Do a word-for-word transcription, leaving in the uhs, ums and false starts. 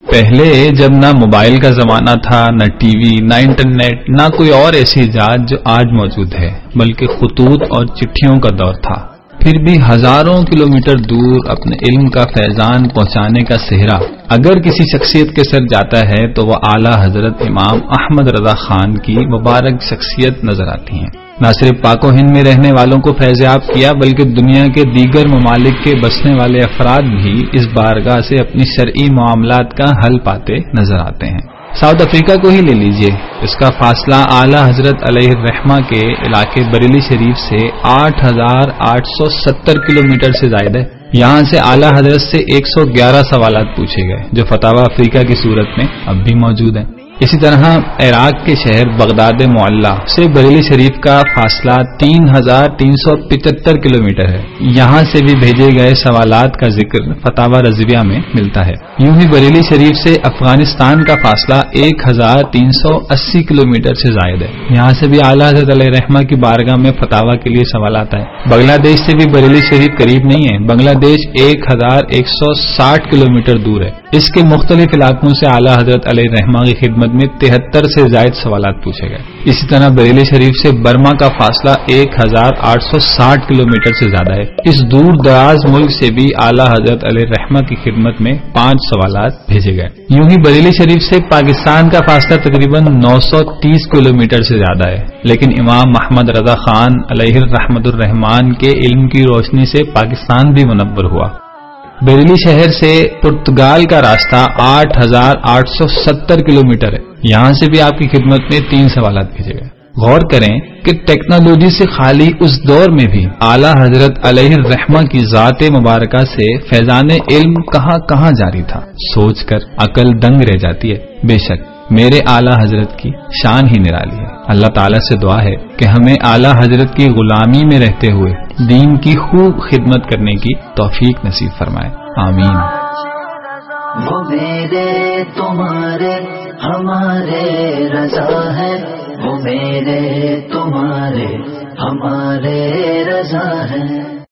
پہلے جب نہ موبائل کا زمانہ تھا، نہ ٹی وی، نہ انٹرنیٹ، نہ کوئی اور ایسی ایجاد جو آج موجود ہے، بلکہ خطوط اور چٹھیوں کا دور تھا، پھر بھی ہزاروں کلومیٹر دور اپنے علم کا فیضان پہنچانے کا سہرا اگر کسی شخصیت کے سر جاتا ہے تو وہ اعلیٰ حضرت امام احمد رضا خان کی مبارک شخصیت نظر آتی ہیں۔ نہ صرف پاک و ہند میں رہنے والوں کو فیضیاب کیا، بلکہ دنیا کے دیگر ممالک کے بسنے والے افراد بھی اس بارگاہ سے اپنی شرعی معاملات کا حل پاتے نظر آتے ہیں۔ ساؤتھ افریقہ کو ہی لے لیجئے، اس کا فاصلہ اعلیٰ حضرت علیہ الرحمہ کے علاقے بریلی شریف سے آٹھ ہزار آٹھ سو ستر کلومیٹر سے زائد ہے۔ یہاں سے اعلیٰ حضرت سے ایک سو گیارہ سوالات پوچھے گئے جو فتاوی افریقہ کی صورت میں اب بھی موجود ہیں۔ اسی طرح عراق کے شہر بغداد معلی سے بریلی شریف کا فاصلہ تین ہزار تین سو پچہتر کلومیٹر ہے۔ یہاں سے بھی بھیجے گئے سوالات کا ذکر فتاوی رضویہ میں ملتا ہے۔ یوں ہی بریلی شریف سے افغانستان کا فاصلہ ایک ہزار تین سو اسی کلومیٹر سے زائد ہے۔ یہاں سے بھی اعلیٰ حضرت علیہ الرحمہ کی بارگاہ میں فتاوی کے لیے سوالات آئے۔ بنگلہ دیش سے بھی بریلی شریف قریب نہیں ہے، بنگلہ دیش ایک ہزار ایک سو ساٹھ کلومیٹر دور ہے۔ اس کے مختلف علاقوں سے اعلیٰ حضرت علیہ الرحمہ کی خدمت میں تہتر سے زائد سوالات پوچھے گئے۔ اسی طرح بریلی شریف سے برما کا فاصلہ ایک ہزار آٹھ سو ساٹھ کلومیٹر سے زیادہ ہے۔ اس دور دراز ملک سے بھی اعلیٰ حضرت علیہ الرحمہ کی خدمت میں پانچ سوالات بھیجے گئے۔ یوں ہی بریلی شریف سے پاکستان کا فاصلہ تقریباً نو سو تیس کلومیٹر سے زیادہ ہے، لیکن امام محمد رضا خان علیہ الرحمۃ الرحمان کے علم کی روشنی سے پاکستان بھی منور ہوا۔ بریلی شہر سے پرتگال کا راستہ آٹھ ہزار آٹھ سو ستر کلومیٹر ہے۔ یہاں سے بھی آپ کی خدمت میں تین سوالات بھیجے گئے۔ غور کریں کہ ٹیکنالوجی سے خالی اس دور میں بھی اعلیٰ حضرت علیہ الرحمہ کی ذات مبارکہ سے فیضان علم کہاں کہاں جاری تھا، سوچ کر عقل دنگ رہ جاتی ہے۔ بے شک میرے اعلیٰ حضرت کی شان ہی نرالی ہے۔ اللہ تعالیٰ سے دعا ہے کہ ہمیں اعلیٰ حضرت کی غلامی میں رہتے ہوئے دین کی خوب خدمت کرنے کی توفیق نصیب فرمائے، آمین۔ وہ میرے تمہارے ہمارے رضا